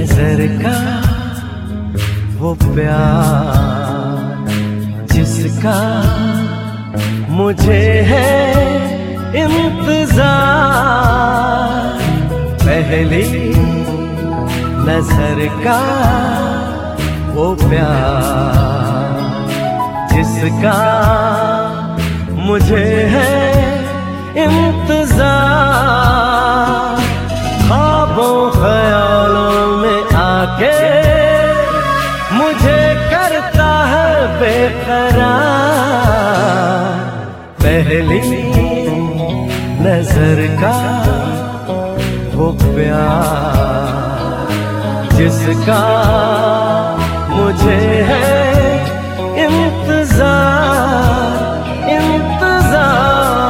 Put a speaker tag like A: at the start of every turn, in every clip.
A: नजर का वो प्यार जिसका मुझे है इंतजार। पहली नजर का वो प्यार जिसका मुझे है इंतजार। ख्वाबों ख्यालों में आके मुझे करता है बेकरार। पहली नजर का वो प्यार जिसका मुझे है इंतजार इंतजार।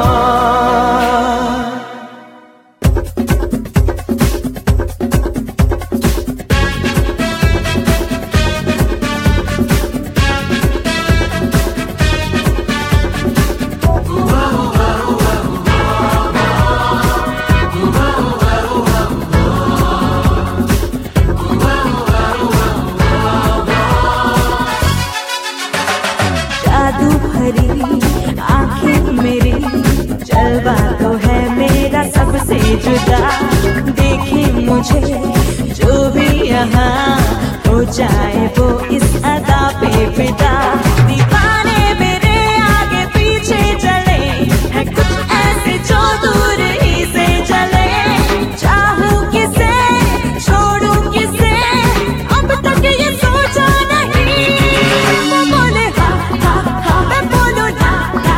B: आंखें मेरी जलवा तो है मेरा सबसे जुदा। देखे मुझे जो भी यहाँ हो जाए वो इस अदा पे फिदा। दीवाने मेरे आगे पीछे चले है कुछ ऐसे जो दूर ही से चले। चाहूं किसे छोड़ूं किसे अब तक ये सोचा नहीं। वो बोले हाँ हाँ हाँ मैं बोलूं ना ना।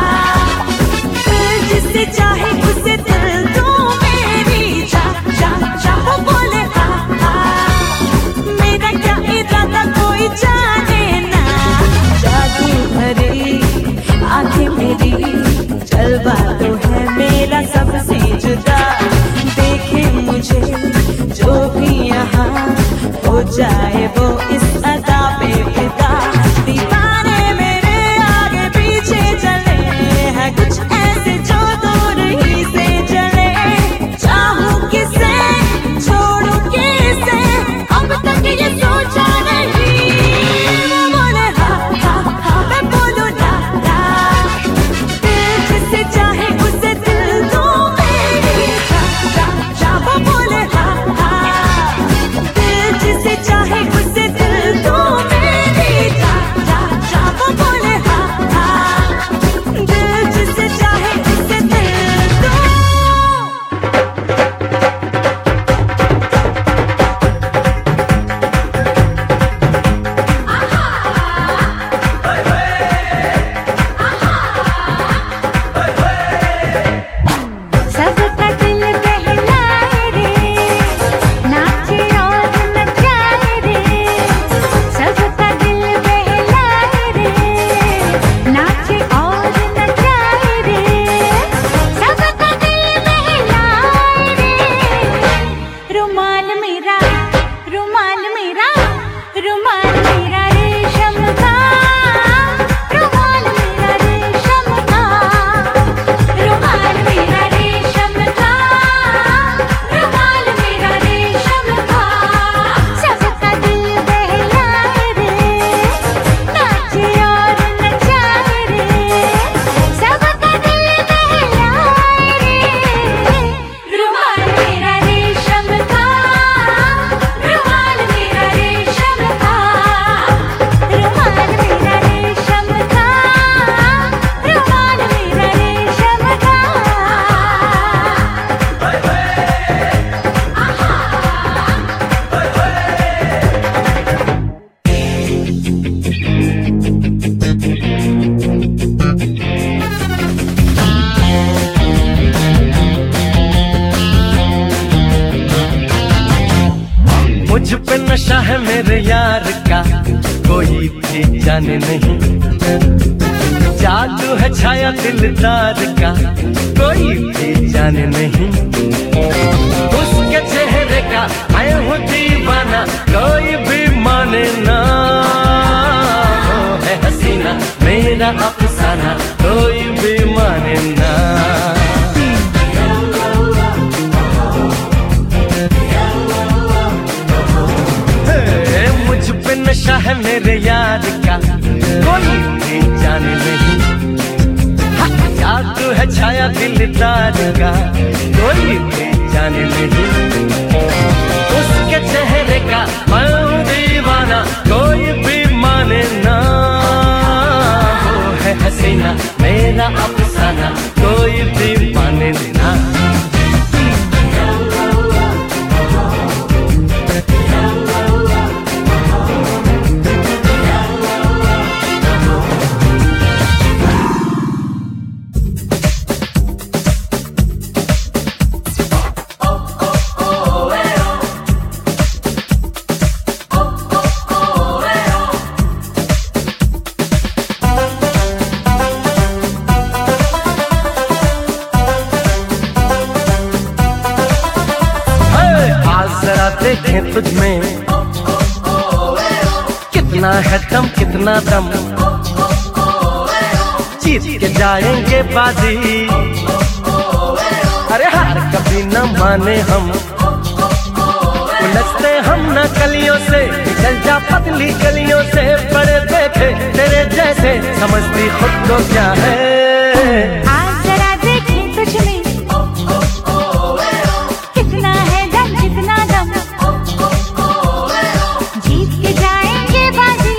B: फिर जिसे चाहे उसे दिल दूं मेरी जा जा जा। वो बोले हाँ हाँ मेरा क्या इरादा कोई जाने ना। जादू भरी आंखें मेरी जलवा तो है मेरा सबसे जुदा। देखे मुझे जो भी यहाँ हो जाए वो इस अदा पे फिदा। दीवाने मेरे आगे पीछे चले हैं कुछ ऐसे जो दूर ही से चले। चाहूं किसे छोड़ूं किसे अब तक ये सोचा नहीं। बोले हाँ हाँ हाँ मैं बोलूं ना ना। दिल जिसे चाहे उसे दिल दूं मेरी जा जा जा। वो बोले हाँ हाँ दिल जिसे चाहे उसे दिल दूं मेरी जा जा जा। वो बोले हाँ हाँ दिल जिसे चाहे उसे दिल दूं। सबका दिल बहलाए रे नाचे और नचाए रे। सबका दिल बहलाए रे नाचे और नचाए रे। सबका दिल बहलाए रे। रुमाल मेरा रुमाल मेरा रुमाल मेरा रेशम का। रुमाल मेरा रेशम का। रुमाल मेरा रेशम का। रुमाल मेरा रेशम का। सबका दिल बहलाए रे नाचे और नचाए रे। सबका दिल बहलाए रे। रुमाल मेरा रेशम का। रुमाल मेरा रेशम का। रुमाल मेरा रेशम का। रुमाल मेरा रेशम का।
A: मुझ पे नशा है मेरे यार का कोई भी जाने नहीं। जादू है छाया दिलदार का कोई भी जाने नहीं। उसके चेहरे का मैं हूँ दीवाना कोई भी माने ना। वो है हसीना मेरा अफसाना कोई भी माने ना। का कोई भी जाने नहीं, उसके चेहरे का मैं हूँ दीवाना कोई भी माने ना। वो है हसीना मेरा अफसाना कोई भी माने ना। देखें तुझ में कितना है दम कितना दम, जीत के जाएंगे बाजी, अरे हार कभी न माने हम। उलझते हम न कलियों से निकल जा पतली गलियों से, बड़े देखे तेरे जैसे समझती खुद को क्या है।
B: आज जरा देखें तुझ में कितना है दम कितना दम, जीत के जाएंगे बाजी,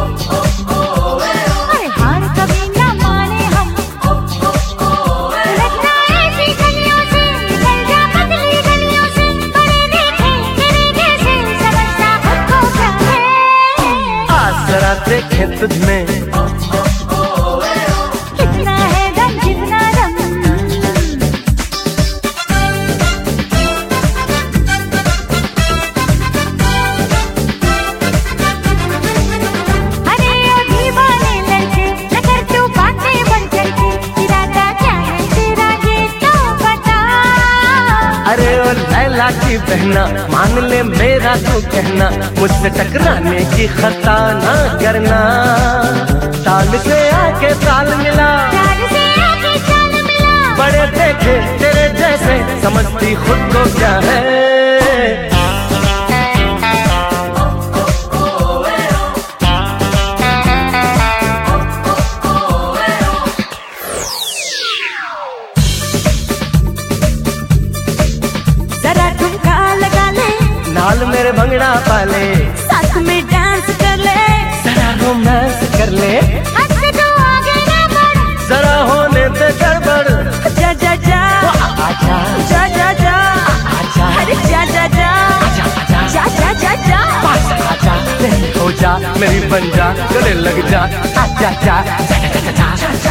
B: अरे हार कभी न माने हम। उलझना ऐसी गलियों से निकल जा पतली गलियों से, बड़े देखे तेरे जैसे समझता खुद को क्या है।
A: आज जरा देखें तुझ में
B: कितना है दम कितना दम। अरे ओ दीवाने लड़के न कर तू बातें बन करके, इरादा क्या है तेरा ये तो बता।
A: अरे ओ लैला की बहना मान ले मेरा तू कहना, मुझसे टकराने की खता ना करना। ताल से आके ताल मिला,
B: चाल से आके चाल मिला,
A: बड़े देखे तेरे जैसे समझती खुद को क्या है।
B: जरा ठुमका लगा ले,
A: नाल मेरे भंगड़ा पाले,
B: साथ में डांस कर ले,
A: जरा रोमांस कर ले,
B: हद से तो आगे ना बढ़,
A: जरा होने दे गड़बड़।
B: जा जा जा
A: आजा
B: जा जा जा,
A: आजा
B: अरे जा जा जा
A: आजा आजा
B: जा जा जा जा।
A: पास आजा मेरी हो जा मेरी बन जा गले लग जा, आजा जा जा जा जा जा।